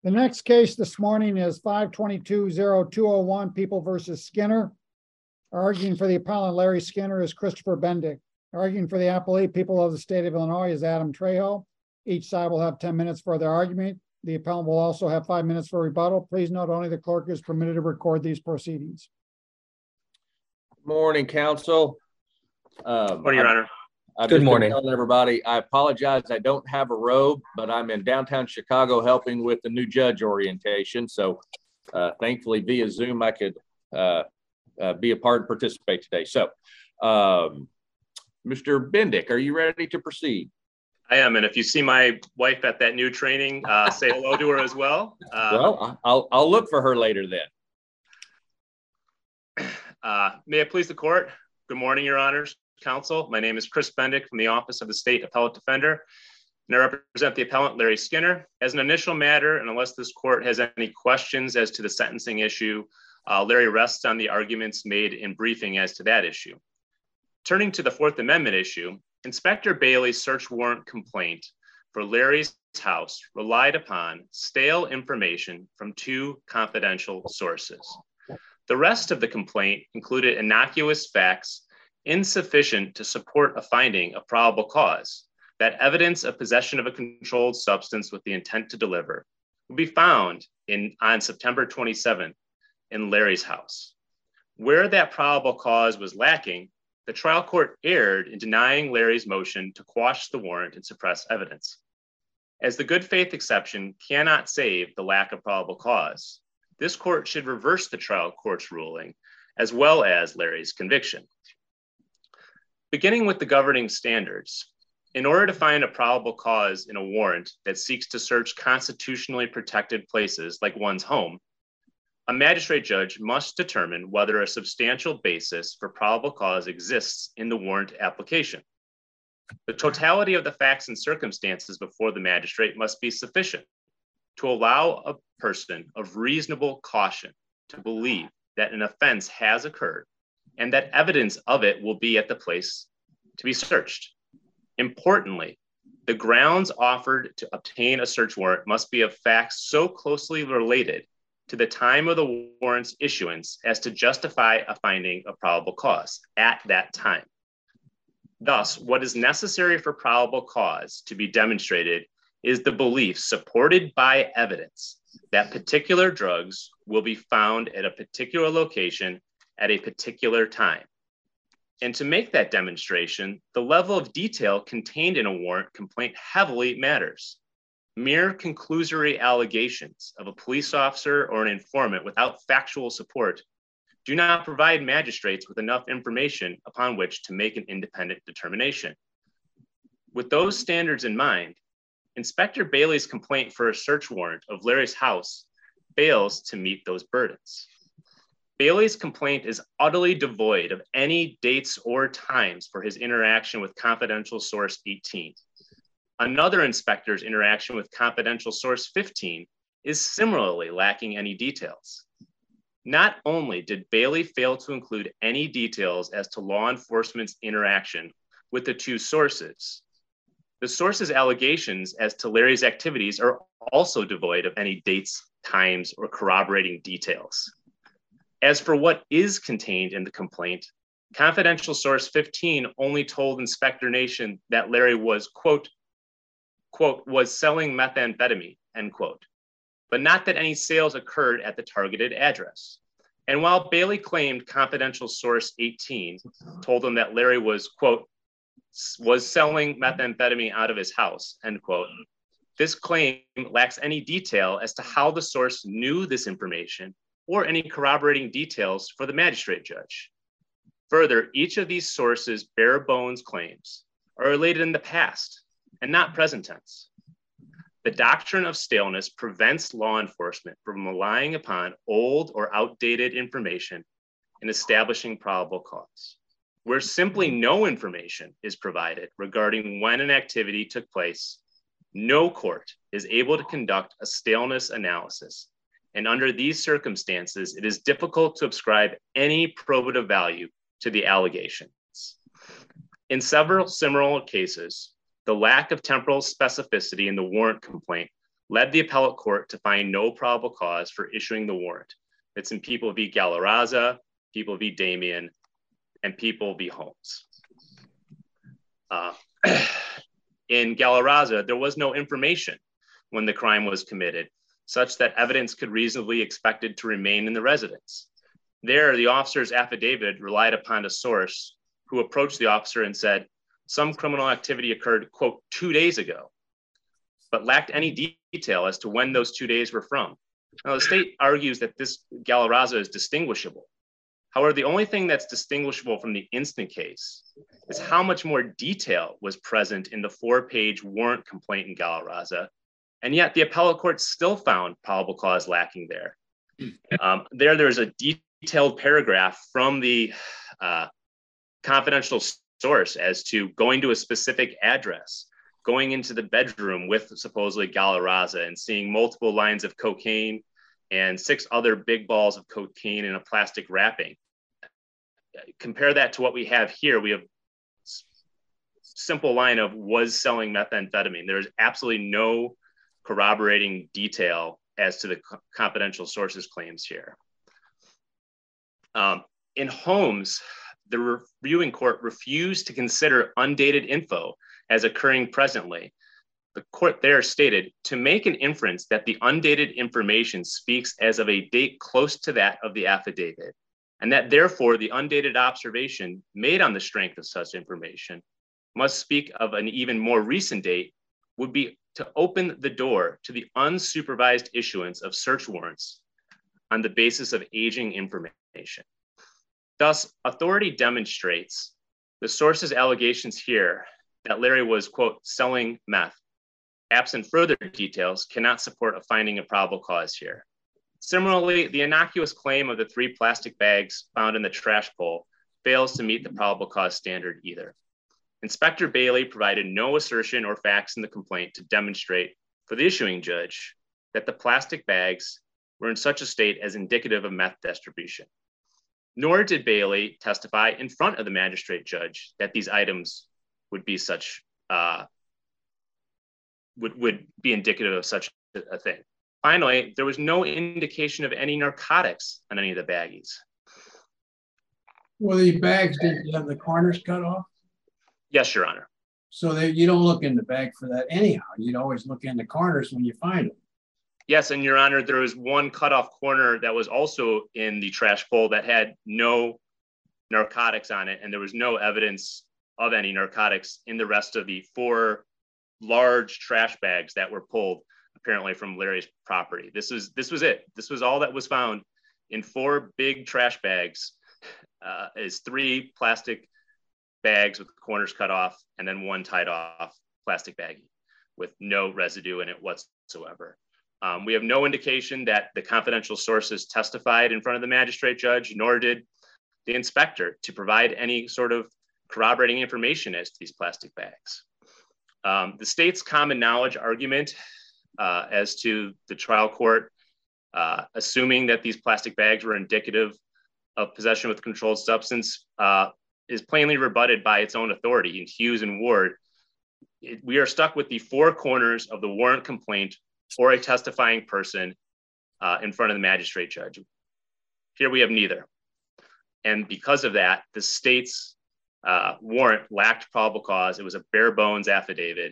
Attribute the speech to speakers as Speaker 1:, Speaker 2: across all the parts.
Speaker 1: The next case this morning is 522-0201, People versus Skinner. Arguing for the appellant, Larry Skinner, is Christopher Bendick. Arguing for the appellate, People of the State of Illinois, is Adam Trejo. Each side will have 10 minutes for their argument. The appellant will also have 5 minutes for rebuttal. Please note only the clerk is permitted to record these proceedings.
Speaker 2: Morning, counsel.
Speaker 3: Morning, Your Honor.
Speaker 2: Good morning. Telling everybody, I apologize. I don't have a robe, but I'm in downtown Chicago helping with the new judge orientation. So thankfully via Zoom, I could be a part and participate today. So Mr. Bendick, are you ready to proceed?
Speaker 3: I am. And if you see my wife at that new training, say hello to her as well.
Speaker 2: Well, I'll look for her later then.
Speaker 3: May it please the court. Good morning, Your Honors. Counsel. My name is Chris Bendick from the Office of the State Appellate Defender, and I represent the appellant Larry Skinner. As an initial matter, and unless this court has any questions as to the sentencing issue, Larry rests on the arguments made in briefing as to that issue. Turning to the Fourth Amendment issue, Inspector Bailey's search warrant complaint for Larry's house relied upon stale information from two confidential sources. The rest of the complaint included innocuous facts insufficient to support a finding of probable cause that evidence of possession of a controlled substance with the intent to deliver will be found on September 27th in Larry's house. Where that probable cause was lacking, the trial court erred in denying Larry's motion to quash the warrant and suppress evidence. As the good faith exception cannot save the lack of probable cause, this court should reverse the trial court's ruling as well as Larry's conviction. Beginning with the governing standards, in order to find a probable cause in a warrant that seeks to search constitutionally protected places like one's home, a magistrate judge must determine whether a substantial basis for probable cause exists in the warrant application. The totality of the facts and circumstances before the magistrate must be sufficient to allow a person of reasonable caution to believe that an offense has occurred and that evidence of it will be at the place to be searched. Importantly, the grounds offered to obtain a search warrant must be of facts so closely related to the time of the warrant's issuance as to justify a finding of probable cause at that time. Thus, what is necessary for probable cause to be demonstrated is the belief supported by evidence that particular drugs will be found at a particular location at a particular time. And to make that demonstration, the level of detail contained in a warrant complaint heavily matters. Mere conclusory allegations of a police officer or an informant without factual support do not provide magistrates with enough information upon which to make an independent determination. With those standards in mind, Inspector Bailey's complaint for a search warrant of Larry's house fails to meet those burdens. Bailey's complaint is utterly devoid of any dates or times for his interaction with confidential source 18. Another inspector's interaction with confidential source 15 is similarly lacking any details. Not only did Bailey fail to include any details as to law enforcement's interaction with the two sources, the source's allegations as to Larry's activities are also devoid of any dates, times, or corroborating details. As for what is contained in the complaint, confidential source 15 only told Inspector Nation that Larry was, quote, was selling methamphetamine, end quote, but not that any sales occurred at the targeted address. And while Bailey claimed confidential source 18 told him that Larry was, quote, was selling methamphetamine out of his house, end quote, this claim lacks any detail as to how the source knew this information or any corroborating details for the magistrate judge. Further, each of these sources' bare bones claims are related in the past and not present tense. The doctrine of staleness prevents law enforcement from relying upon old or outdated information in establishing probable cause. Where simply no information is provided regarding when an activity took place, no court is able to conduct a staleness analysis. And under these circumstances, it is difficult to ascribe any probative value to the allegations. In several similar cases, the lack of temporal specificity in the warrant complaint led the appellate court to find no probable cause for issuing the warrant. It's in People v. Galarraza, People v. Damian, and People v. Holmes. In Galarraza, there was no information when the crime was committed, such that evidence could reasonably expected to remain in the residence. There, the officer's affidavit relied upon a source who approached the officer and said, some criminal activity occurred, quote, 2 days ago, but lacked any detail as to when those 2 days were from. Now, the state argues that this Galarraza is distinguishable. However, the only thing that's distinguishable from the instant case is how much more detail was present in the 4-page warrant complaint in Galarraza, and yet the appellate court still found probable cause lacking there. There's a detailed paragraph from the confidential source as to going to a specific address, going into the bedroom with supposedly Galarraza and seeing multiple lines of cocaine and 6 other big balls of cocaine in a plastic wrapping. Compare that to what we have here. We have simple line of was selling methamphetamine. There's absolutely no corroborating detail as to the confidential sources claims here. In Holmes, the reviewing court refused to consider undated info as occurring presently. The court there stated, to make an inference that the undated information speaks as of a date close to that of the affidavit, and that therefore the undated observation made on the strength of such information must speak of an even more recent date, would be to open the door to the unsupervised issuance of search warrants on the basis of aging information. Thus, authority demonstrates the source's allegations here that Larry was, quote, selling meth, absent further details, cannot support a finding of probable cause here. Similarly, the innocuous claim of the 3 plastic bags found in the trash bowl fails to meet the probable cause standard either. Inspector Bailey provided no assertion or facts in the complaint to demonstrate for the issuing judge that the plastic bags were in such a state as indicative of meth distribution. Nor did Bailey testify in front of the magistrate judge that these items would be such, would be indicative of such a thing. Finally, there was no indication of any narcotics on any of the baggies.
Speaker 4: Well, the bags didn't have the corners cut off?
Speaker 3: Yes, Your Honor.
Speaker 4: So that you don't look in the bag for that anyhow. You'd always look in the corners when you find them.
Speaker 3: Yes, and Your Honor, there was one cutoff corner that was also in the trash bowl that had no narcotics on it, and there was no evidence of any narcotics in the rest of the 4 large trash bags that were pulled apparently from Larry's property. This was it. This was all that was found in 4 big trash bags, is 3 plastic bags with the corners cut off, and then 1 tied off plastic baggie with no residue in it whatsoever. We have no indication that the confidential sources testified in front of the magistrate judge, nor did the inspector to provide any sort of corroborating information as to these plastic bags. The state's common knowledge argument as to the trial court, assuming that these plastic bags were indicative of possession with a controlled substance, is plainly rebutted by its own authority in Hughes and Ward. We are stuck with the 4 corners of the warrant complaint or a testifying person in front of the magistrate judge. Here we have neither. And because of that, the state's warrant lacked probable cause. It was a bare bones affidavit.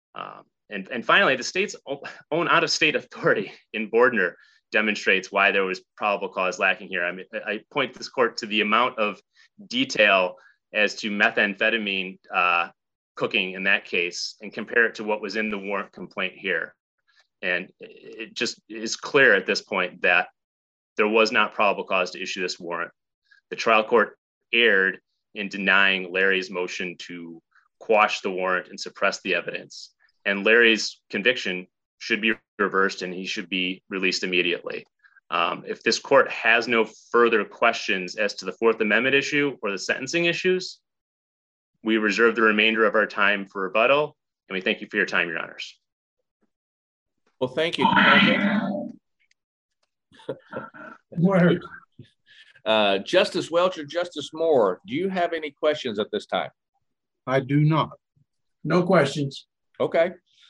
Speaker 3: And finally, the state's own out-of-state authority in Bordner demonstrates why there was probable cause lacking here. I mean, I point this court to the amount of detail as to methamphetamine cooking in that case and compare it to what was in the warrant complaint here. And it just is clear at this point that there was not probable cause to issue this warrant. The trial court erred in denying Larry's motion to quash the warrant and suppress the evidence. And Larry's conviction should be reversed and he should be released immediately. If this court has no further questions as to the 4th Amendment issue or the sentencing issues, we reserve the remainder of our time for rebuttal. And we thank you for your time, Your Honors.
Speaker 2: Well, thank you. Justice Welch or Justice Moore, do you have any questions at this time?
Speaker 5: I do not.
Speaker 4: No questions.
Speaker 2: Okay.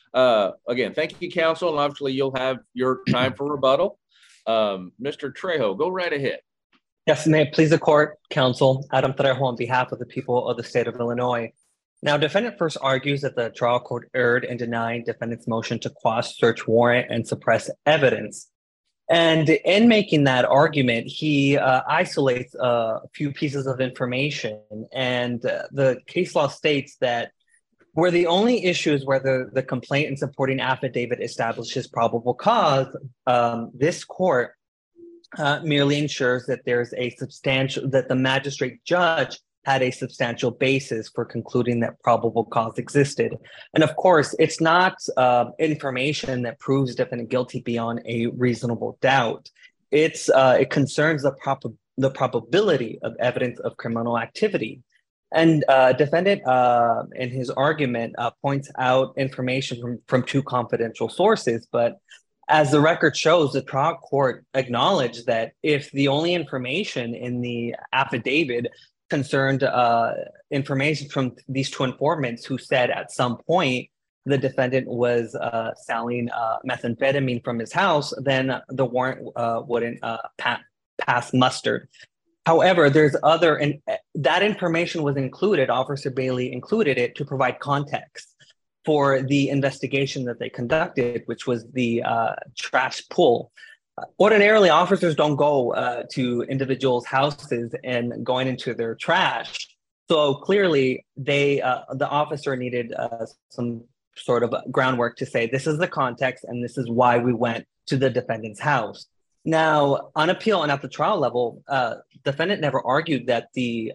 Speaker 2: Again, thank you, counsel, and obviously you'll have your time for rebuttal. Mr. Trejo, go right ahead.
Speaker 5: Yes, may it please the court, counsel, Adam Trejo on behalf of the people of the state of Illinois. Now, defendant first argues that the trial court erred in denying defendant's motion to quash search warrant and suppress evidence. And in making that argument, he isolates a few pieces of information. And the case law states that where the only issue is whether the complaint and supporting affidavit establishes probable cause, this court merely ensures that there's a that the magistrate judge had a substantial basis for concluding that probable cause existed. And of course, it's not information that proves defendant guilty beyond a reasonable doubt. It concerns the probability of evidence of criminal activity. And defendant in his argument points out information from two confidential sources, but as the record shows, the trial court acknowledged that if the only information in the affidavit concerned information from these two informants who said at some point the defendant was selling methamphetamine from his house, then the warrant wouldn't pass muster. However, there's other, and that information was included, Officer Bailey included it to provide context for the investigation that they conducted, which was the trash pull. Ordinarily, officers don't go to individuals' houses and going into their trash. So clearly, the officer needed some sort of groundwork to say, this is the context and this is why we went to the defendant's house. Now, on appeal and at the trial level, defendant never argued that the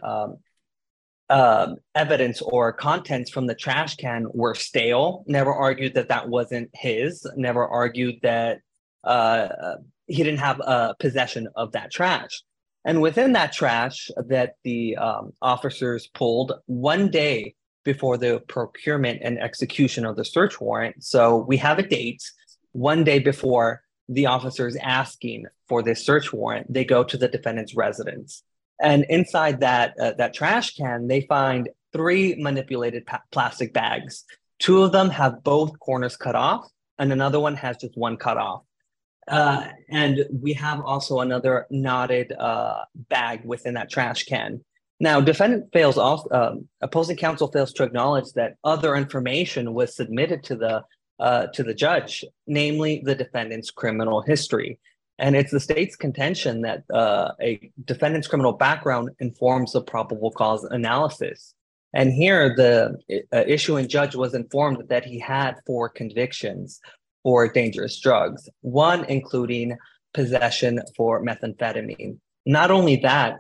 Speaker 5: evidence or contents from the trash can were stale, never argued that that wasn't his, never argued that he didn't have possession of that trash. And within that trash that the officers pulled one day before the procurement and execution of the search warrant, so we have a date, one day before the officers asking for this search warrant, they go to the defendant's residence. And inside that trash can, they find 3 manipulated plastic bags. 2 of them have both corners cut off, and another one has just one cut off. And we have also another knotted bag within that trash can. Now, defendant fails also, opposing counsel fails to acknowledge that other information was submitted to the judge, namely the defendant's criminal history. And it's the state's contention that a defendant's criminal background informs the probable cause analysis. And here, the issuing judge was informed that he had 4 convictions for dangerous drugs, one including possession for methamphetamine. Not only that,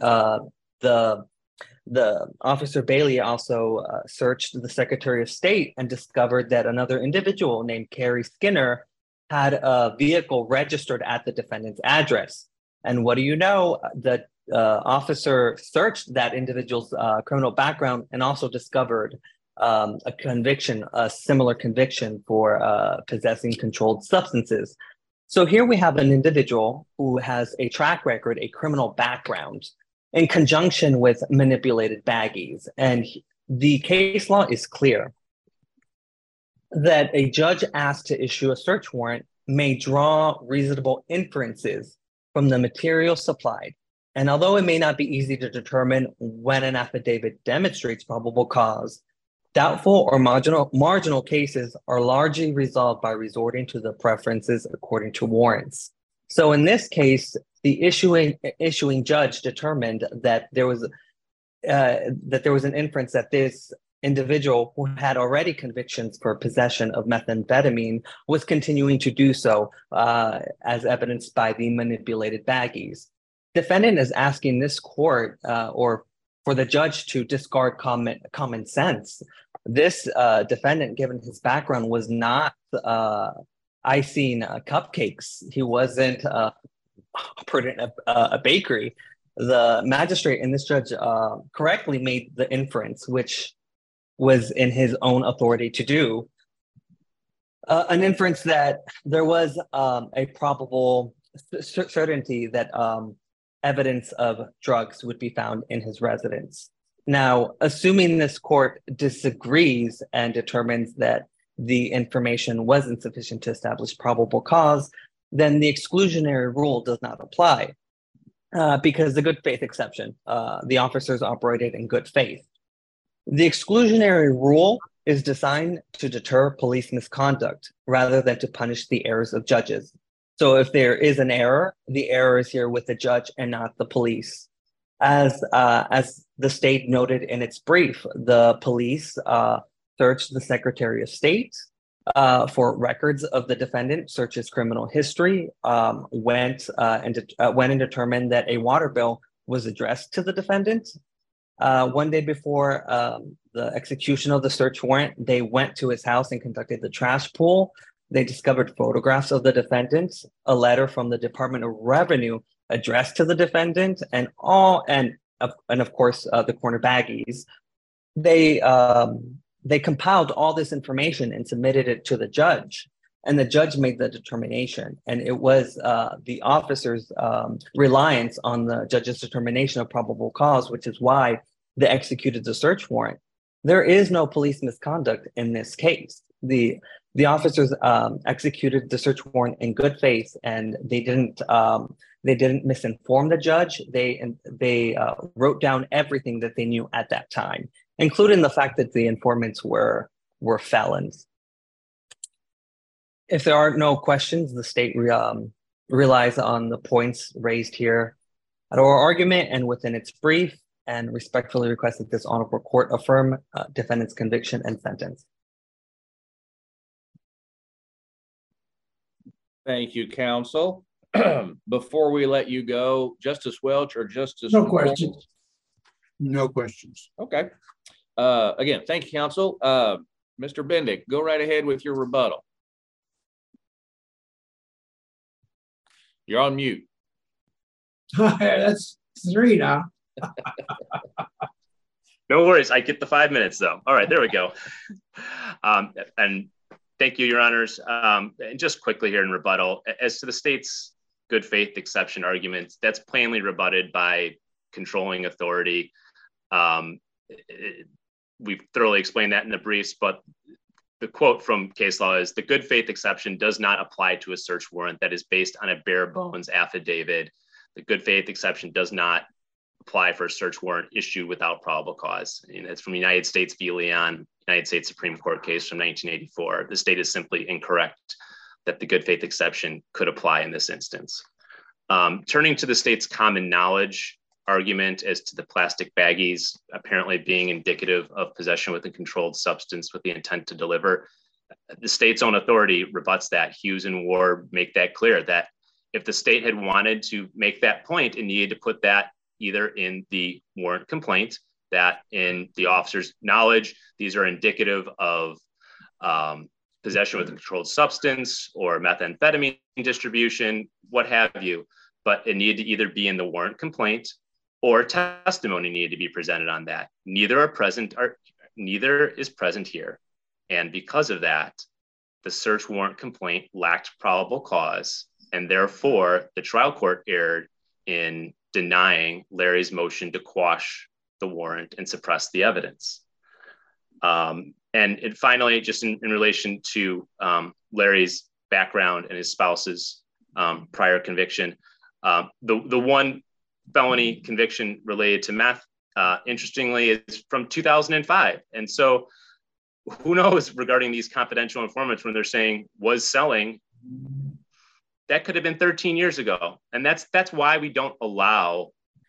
Speaker 5: the Officer Bailey also searched the Secretary of State and discovered that another individual named Carrie Skinner had a vehicle registered at the defendant's address. And what do you know? The officer searched that individual's criminal background and also discovered a conviction, a similar conviction for possessing controlled substances. So here we have an individual who has a track record, a criminal background, in conjunction with manipulated baggies. And the case law is clear that a judge asked to issue a search warrant may draw reasonable inferences from the material supplied. And although it may not be easy to determine when an affidavit demonstrates probable cause, doubtful or marginal cases are largely resolved by resorting to the preferences according to warrants. So in this case, the issuing judge determined that there was an inference that this individual who had already convictions for possession of methamphetamine was continuing to do so, as evidenced by the manipulated baggies. Defendant is asking this court or for the judge to discard common sense. This defendant, given his background, was not icing cupcakes. He wasn't operating a bakery. The magistrate and this judge correctly made the inference, which was in his own authority to do, an inference that there was a probable certainty that evidence of drugs would be found in his residence. Now, assuming this court disagrees and determines that the information was insufficient to establish probable cause, then the exclusionary rule does not apply because the good faith exception, the officers operated in good faith. The exclusionary rule is designed to deter police misconduct rather than to punish the errors of judges. So if there is an error, the error is here with the judge and not the police. As the state noted in its brief, the police searched the Secretary of State for records of the defendant, searched his criminal history, went and determined that a water bill was addressed to the defendant. One day before the execution of the search warrant, they went to his house and conducted the trash pull. They discovered photographs of the defendant, a letter from the Department of Revenue addressed to the defendant, and of course the corner baggies. They compiled all this information and submitted it to the judge, and the judge made the determination. And it was the officer's reliance on the judge's determination of probable cause, which is why they executed the search warrant. There is no police misconduct in this case. The officers executed the search warrant in good faith, and they didn't misinform the judge. They wrote down everything that they knew at that time, including the fact that the informants were felons. If there are no questions, the state relies on the points raised here at oral argument and within its brief, and respectfully request that this honorable court affirm defendant's conviction and sentence.
Speaker 2: Thank you, counsel. Before we let you go, Justice Welch or Justice
Speaker 4: No questions.
Speaker 6: No questions.
Speaker 2: Okay. Again, thank you, counsel. Mr. Bendick, go right ahead with your rebuttal. You're on mute.
Speaker 4: That's 3 now.
Speaker 3: No worries. I get the 5 minutes though. All right, there we go. And thank you, Your Honors. And just quickly here in rebuttal, as to the state's good faith exception arguments, that's plainly rebutted by controlling authority. We've thoroughly explained that in the briefs, but the quote from case law is, the good faith exception does not apply to a search warrant that is based on a bare bones affidavit. The good faith exception does not apply for a search warrant issued without probable cause. And it's from United States v. Leon, United States Supreme Court case from 1984. The state is simply incorrect that the good faith exception could apply in this instance. Turning to the state's common knowledge argument as to the plastic baggies apparently being indicative of possession with a controlled substance with the intent to deliver, the state's own authority rebuts that. Hughes and Ward make that clear, that if the state had wanted to make that point, it needed to put that either in the warrant complaint, that in the officer's knowledge, these are indicative of possession with a controlled substance or methamphetamine distribution, what have you. But it needed to either be in the warrant complaint or testimony needed to be presented on that. Neither is present here. And because of that, the search warrant complaint lacked probable cause, and therefore the trial court erred in denying Larry's motion to quash the warrant and suppress the evidence. And finally, just in relation to Larry's background and his spouse's prior conviction, the one felony conviction related to meth, interestingly, is from 2005. And so who knows regarding these confidential informants when they're saying was selling, that could have been 13 years ago. And that's why we don't allow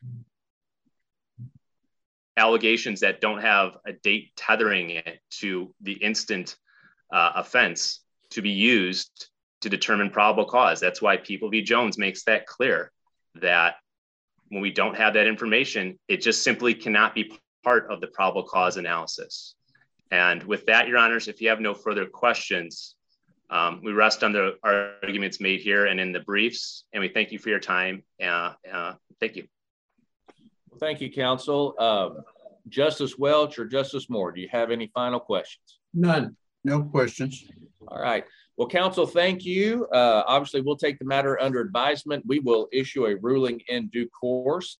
Speaker 3: allegations that don't have a date tethering it to the instant offense to be used to determine probable cause. That's why People v. Jones makes that clear, that when we don't have that information, it just simply cannot be part of the probable cause analysis. And with that, Your Honors, if you have no further questions, we rest on the arguments made here and in the briefs, and we thank you for your time. Thank you.
Speaker 2: Thank you, counsel. Justice Welch or Justice Moore, do you have any final questions?
Speaker 4: None.
Speaker 6: No questions.
Speaker 2: All right. Well, counsel, thank you. Obviously, we'll take the matter under advisement. We will issue a ruling in due course.